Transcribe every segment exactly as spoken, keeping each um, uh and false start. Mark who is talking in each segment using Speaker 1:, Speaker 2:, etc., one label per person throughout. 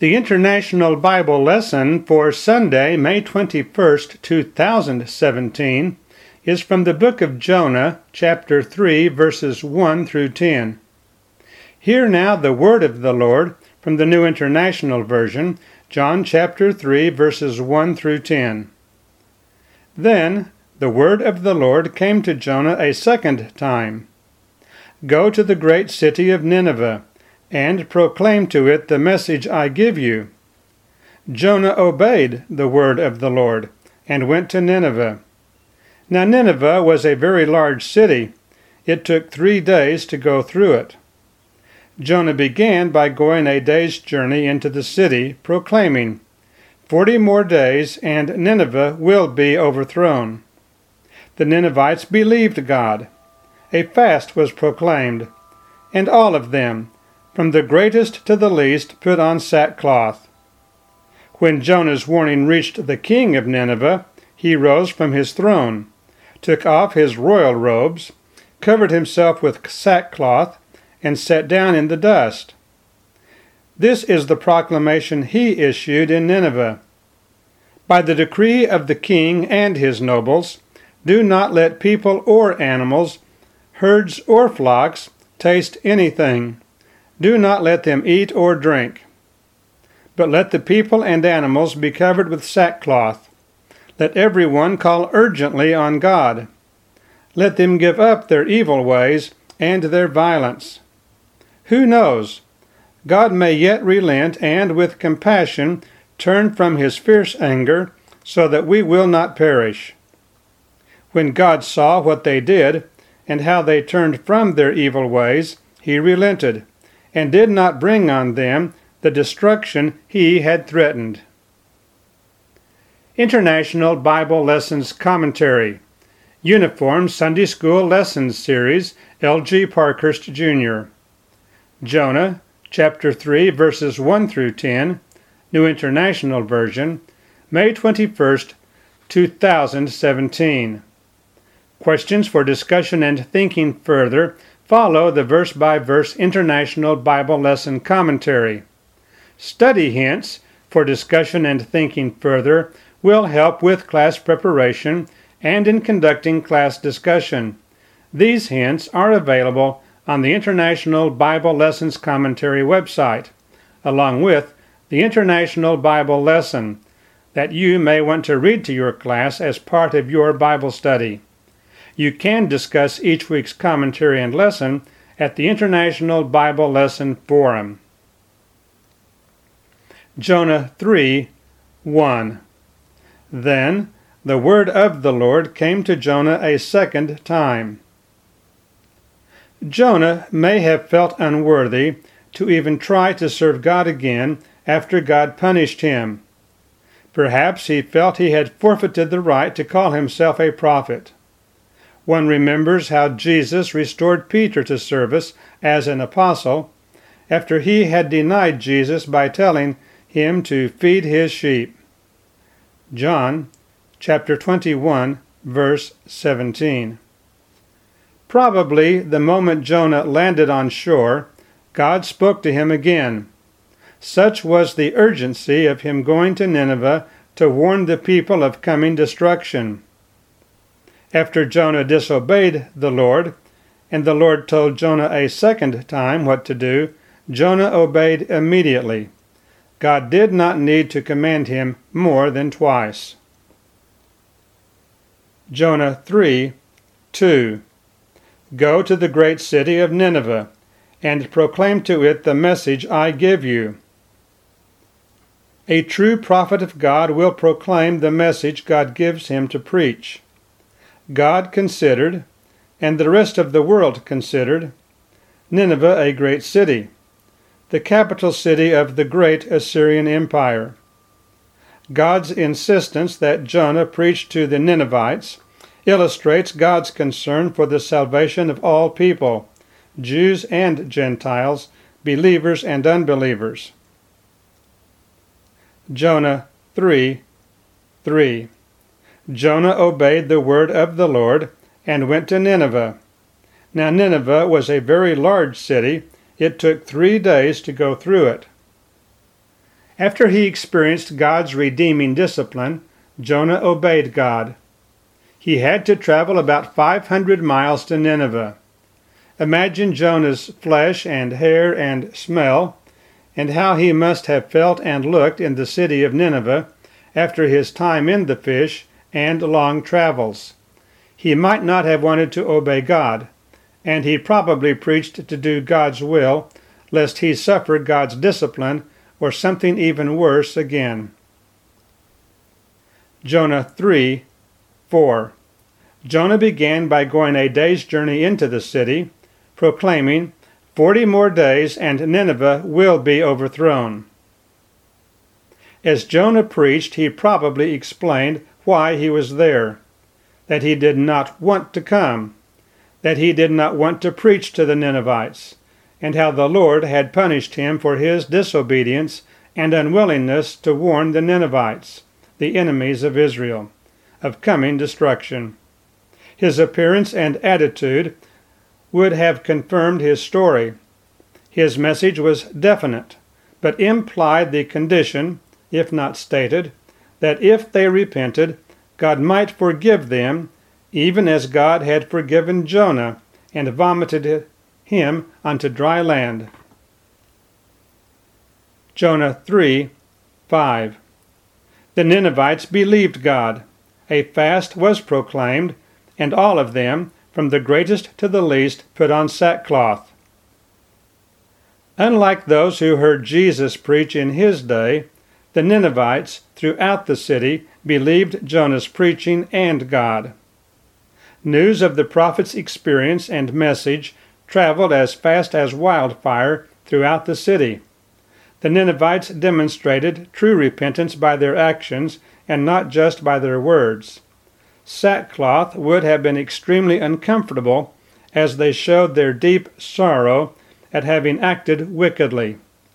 Speaker 1: The International Bible Lesson for Sunday, May twenty-first, two thousand seventeen, is from the book of Jonah, chapter three, verses one through ten. Hear now the word of the Lord from the New International Version, John chapter three, verses one through ten. Then the word of the Lord came to Jonah a second time. Go to the great city of Nineveh, and proclaim to it the message I give you. Jonah obeyed the word of the Lord, and went to Nineveh. Now Nineveh was a very large city. It took three days to go through it. Jonah began by going a day's journey into the city, proclaiming, Forty more days, and Nineveh will be overthrown. The Ninevites believed God. A fast was proclaimed, and all of them, from the greatest to the least, put on sackcloth. When Jonah's warning reached the king of Nineveh, he rose from his throne, took off his royal robes, covered himself with sackcloth, and sat down in the dust. This is the proclamation he issued in Nineveh. By the decree of the king and his nobles, do not let people or animals, herds or flocks, taste anything. Do not let them eat or drink. But let the people and animals be covered with sackcloth. Let everyone call urgently on God. Let them give up their evil ways and their violence. Who knows? God may yet relent and with compassion turn from his fierce anger so that we will not perish. When God saw what they did and how they turned from their evil ways, he relented, and did not bring on them the destruction he had threatened. International Bible Lessons Commentary, Uniform Sunday School Lessons Series, L G Parkhurst, Junior Jonah, chapter three, verses one through ten, New International Version, May twenty-first, two thousand seventeen. Questions for discussion and thinking further follow the verse-by-verse International Bible Lesson Commentary. Study hints for discussion and thinking further will help with class preparation and in conducting class discussion. These hints are available on the International Bible Lessons Commentary website, along with the International Bible Lesson that you may want to read to your class as part of your Bible study. You can discuss each week's commentary and lesson at the International Bible Lesson Forum. Jonah three, one. Then the word of the Lord came to Jonah a second time. Jonah may have felt unworthy to even try to serve God again after God punished him. Perhaps he felt he had forfeited the right to call himself a prophet. One remembers how Jesus restored Peter to service as an apostle after he had denied Jesus by telling him to feed his sheep. John chapter twenty-one, verse seventeen. Probably the moment Jonah landed on shore, God spoke to him again. Such was the urgency of him going to Nineveh to warn the people of coming destruction. After Jonah disobeyed the Lord, and the Lord told Jonah a second time what to do, Jonah obeyed immediately. God did not need to command him more than twice. Jonah three, two. Go to the great city of Nineveh, and proclaim to it the message I give you. A true prophet of God will proclaim the message God gives him to preach. God considered, and the rest of the world considered, Nineveh a great city, the capital city of the great Assyrian Empire. God's insistence that Jonah preach to the Ninevites illustrates God's concern for the salvation of all people, Jews and Gentiles, believers and unbelievers. Jonah three, three. Jonah obeyed the word of the Lord and went to Nineveh. Now Nineveh was a very large city. It took three days to go through it. After he experienced God's redeeming discipline, Jonah obeyed God. He had to travel about five hundred miles to Nineveh. Imagine Jonah's flesh and hair and smell, and how he must have felt and looked in the city of Nineveh after his time in the fish and long travels. He might not have wanted to obey God, and he probably preached to do God's will, lest he suffer God's discipline or something even worse again. Jonah three, four. Jonah began by going a day's journey into the city, proclaiming, Forty more days and Nineveh will be overthrown. As Jonah preached, he probably explained why he was there, that he did not want to come, that he did not want to preach to the Ninevites, and how the Lord had punished him for his disobedience and unwillingness to warn the Ninevites, the enemies of Israel, of coming destruction. His appearance and attitude would have confirmed his story. His message was definite, but implied the condition, if not stated, that if they repented, God might forgive them, even as God had forgiven Jonah and vomited him onto dry land. Jonah three, five. The Ninevites believed God. A fast was proclaimed, and all of them, from the greatest to the least, put on sackcloth. Unlike those who heard Jesus preach in his day, the Ninevites throughout the city believed Jonah's preaching and God. News of the prophet's experience and message traveled as fast as wildfire throughout the city. The Ninevites demonstrated true repentance by their actions and not just by their words. Sackcloth would have been extremely uncomfortable as they showed their deep sorrow at having acted wickedly.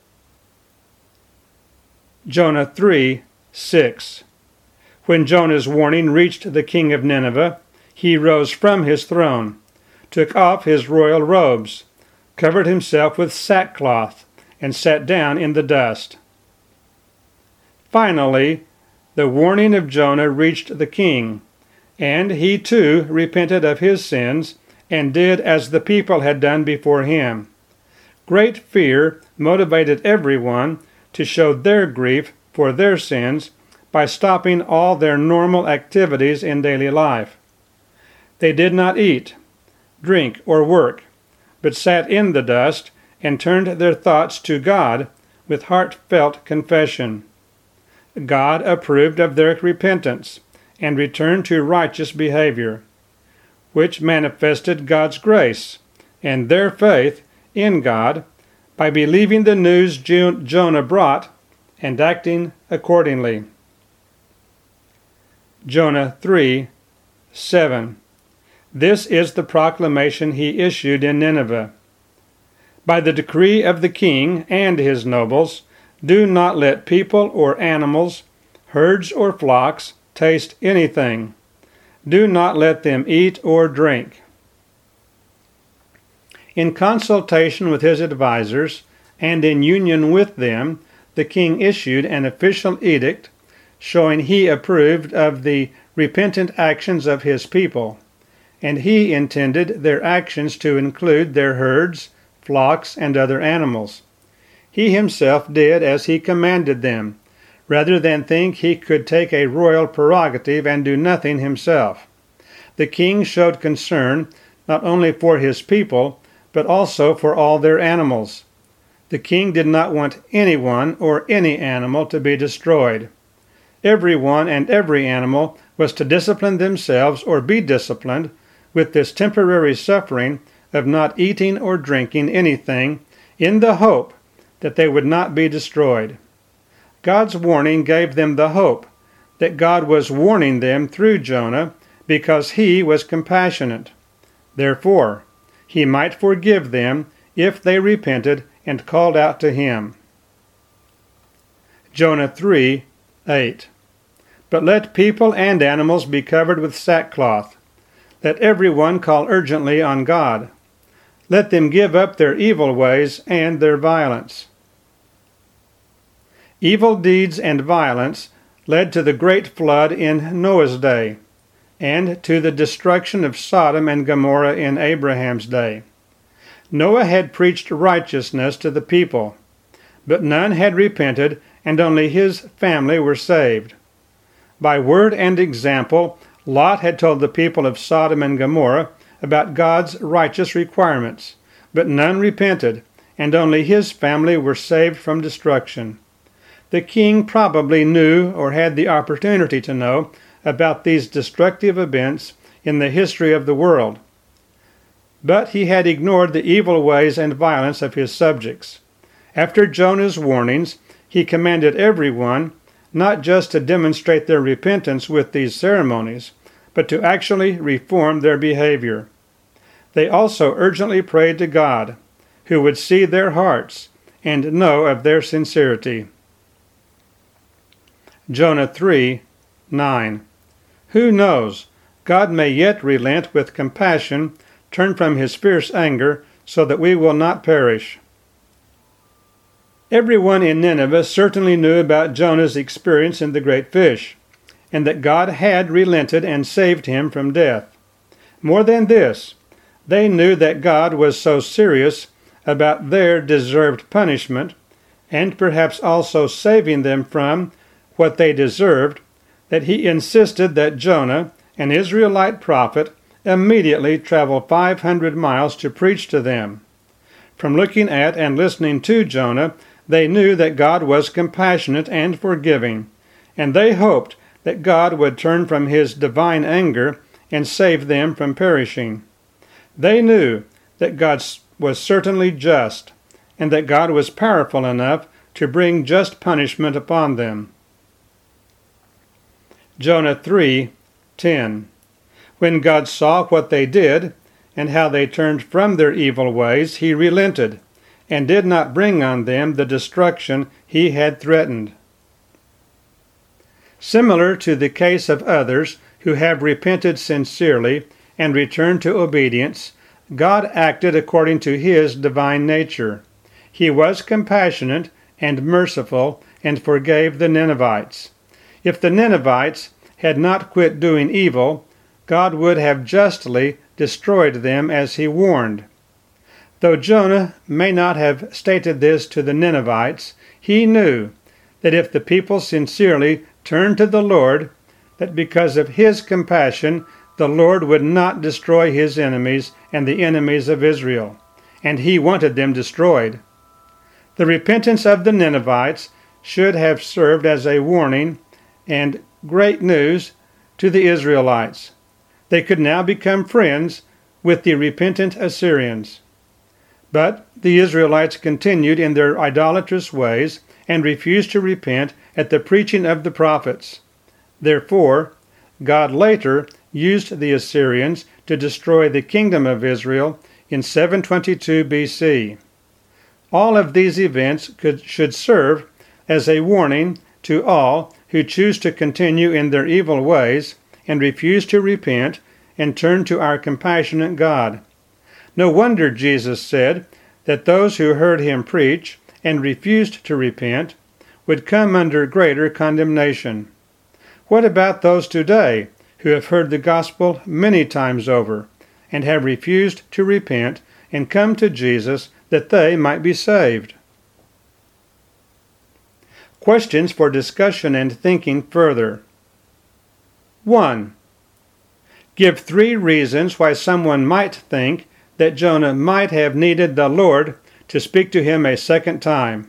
Speaker 1: Jonah three, six. When Jonah's warning reached the king of Nineveh, he rose from his throne, took off his royal robes, covered himself with sackcloth, and sat down in the dust. Finally, the warning of Jonah reached the king, and he too repented of his sins and did as the people had done before him. Great fear motivated everyone to show their grief for their sins by stopping all their normal activities in daily life. They did not eat, drink, or work, but sat in the dust and turned their thoughts to God with heartfelt confession. God approved of their repentance and returned to righteous behavior, which manifested God's grace and their faith in God by believing the news Jonah brought and acting accordingly. Jonah three, seven. This is the proclamation he issued in Nineveh. By the decree of the king and his nobles, do not let people or animals, herds or flocks, taste anything. Do not let them eat or drink. In consultation with his advisers and in union with them, the king issued an official edict showing he approved of the repentant actions of his people, and he intended their actions to include their herds, flocks, and other animals. He himself did as he commanded them, rather than think he could take a royal prerogative and do nothing himself. The king showed concern not only for his people, but also for all their animals. The king did not want anyone or any animal to be destroyed. Everyone and every animal was to discipline themselves or be disciplined with this temporary suffering of not eating or drinking anything in the hope that they would not be destroyed. God's warning gave them the hope that God was warning them through Jonah because he was compassionate. Therefore, he might forgive them if they repented and called out to him. Jonah three, eight. But let people and animals be covered with sackcloth. Let everyone call urgently on God. Let them give up their evil ways and their violence. Evil deeds and violence led to the great flood in Noah's day, and to the destruction of Sodom and Gomorrah in Abraham's day. Noah had preached righteousness to the people, but none had repented, and only his family were saved. By word and example, Lot had told the people of Sodom and Gomorrah about God's righteous requirements, but none repented, and only his family were saved from destruction. The king probably knew, or had the opportunity to know, about these destructive events in the history of the world. But he had ignored the evil ways and violence of his subjects. After Jonah's warnings, he commanded everyone not just to demonstrate their repentance with these ceremonies, but to actually reform their behavior. They also urgently prayed to God, who would see their hearts and know of their sincerity. Jonah three, nine. Who knows? God may yet relent with compassion, turn from his fierce anger, so that we will not perish. Everyone in Nineveh certainly knew about Jonah's experience in the great fish, and that God had relented and saved him from death. More than this, they knew that God was so serious about their deserved punishment, and perhaps also saving them from what they deserved, that he insisted that Jonah, an Israelite prophet, immediately travel five hundred miles to preach to them. From looking at and listening to Jonah, they knew that God was compassionate and forgiving, and they hoped that God would turn from his divine anger and save them from perishing. They knew that God was certainly just, and that God was powerful enough to bring just punishment upon them. Jonah three, ten. When God saw what they did, and how they turned from their evil ways, he relented, and did not bring on them the destruction he had threatened. Similar to the case of others who have repented sincerely and returned to obedience, God acted according to his divine nature. He was compassionate and merciful and forgave the Ninevites. If the Ninevites had not quit doing evil, God would have justly destroyed them as he warned. Though Jonah may not have stated this to the Ninevites, he knew that if the people sincerely turned to the Lord, that because of his compassion, the Lord would not destroy his enemies and the enemies of Israel, and he wanted them destroyed. The repentance of the Ninevites should have served as a warning and great news to the Israelites. They could now become friends with the repentant Assyrians. But the Israelites continued in their idolatrous ways and refused to repent at the preaching of the prophets. Therefore, God later used the Assyrians to destroy the kingdom of Israel in seven twenty-two B C. All of these events could, should serve as a warning to all who choose to continue in their evil ways and refuse to repent and turn to our compassionate God. No wonder Jesus said that those who heard him preach and refused to repent would come under greater condemnation. What about those today who have heard the gospel many times over and have refused to repent and come to Jesus that they might be saved? Questions for discussion and thinking further. one. Give three reasons why someone might think that Jonah might have needed the Lord to speak to him a second time.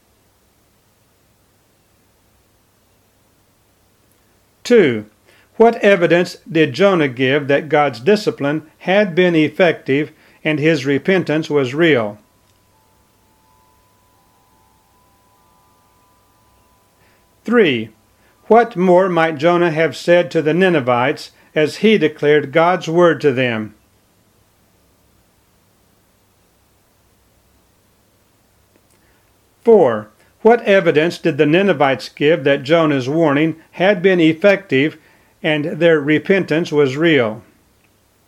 Speaker 1: two. What evidence did Jonah give that God's discipline had been effective and his repentance was real? three. What more might Jonah have said to the Ninevites as he declared God's word to them? four. What evidence did the Ninevites give that Jonah's warning had been effective and their repentance was real?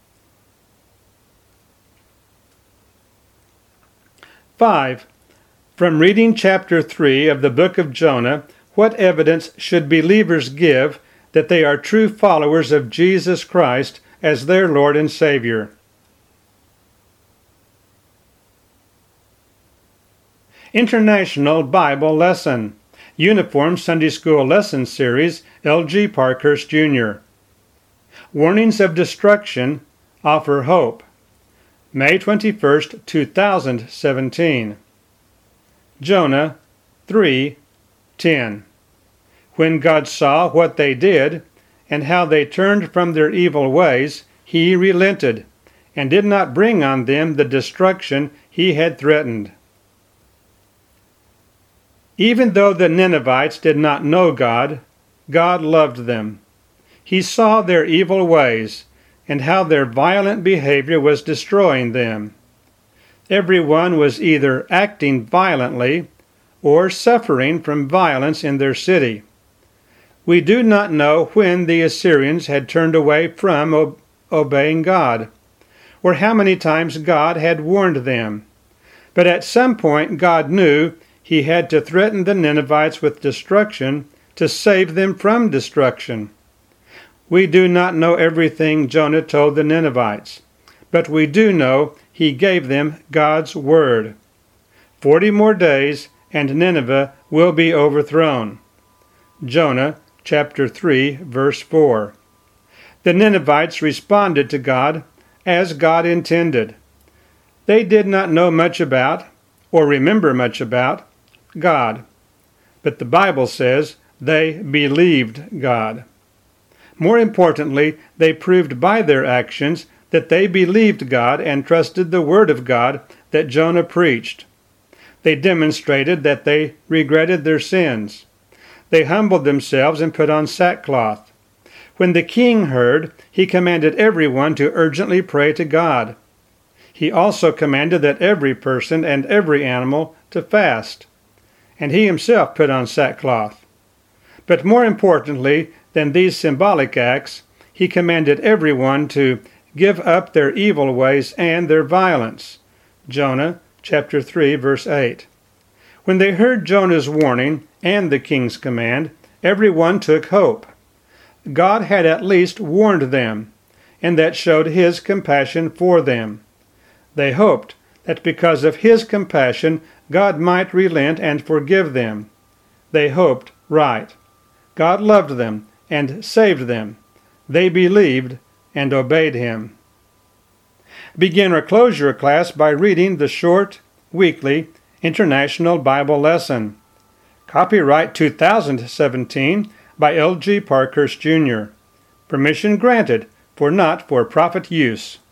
Speaker 1: five. From reading chapter three of the book of Jonah, what evidence should believers give that they are true followers of Jesus Christ as their Lord and Savior? International Bible Lesson, Uniform Sunday School Lesson Series, L G Parkhurst Junior Warnings of Destruction Offer Hope. May twenty-first, two thousand seventeen. Jonah three ten. When God saw what they did, and how they turned from their evil ways, he relented, and did not bring on them the destruction he had threatened. Even though the Ninevites did not know God, God loved them. He saw their evil ways, and how their violent behavior was destroying them. Everyone was either acting violently or suffering from violence in their city. We do not know when the Assyrians had turned away from ob- obeying God, or how many times God had warned them. But at some point God knew he had to threaten the Ninevites with destruction to save them from destruction. We do not know everything Jonah told the Ninevites, but we do know he gave them God's word. Forty more days, and Nineveh will be overthrown. Jonah chapter three, verse four. The Ninevites responded to God as God intended. They did not know much about, or remember much about, God. But the Bible says they believed God. More importantly, they proved by their actions that they believed God and trusted the word of God that Jonah preached. They demonstrated that they regretted their sins. They humbled themselves and put on sackcloth. When the king heard, he commanded everyone to urgently pray to God. He also commanded that every person and every animal to fast. And he himself put on sackcloth. But more importantly than these symbolic acts, he commanded everyone to give up their evil ways and their violence. Jonah chapter three, verse eight. When they heard Jonah's warning and the king's command, everyone took hope. God had at least warned them, and that showed his compassion for them. They hoped that because of his compassion, God might relent and forgive them. They hoped right. God loved them and saved them. They believed and obeyed him. Begin or close your class by reading the short, weekly, International Bible Lesson. Copyright two thousand seventeen by L G Parkhurst Junior Permission granted for not-for-profit use.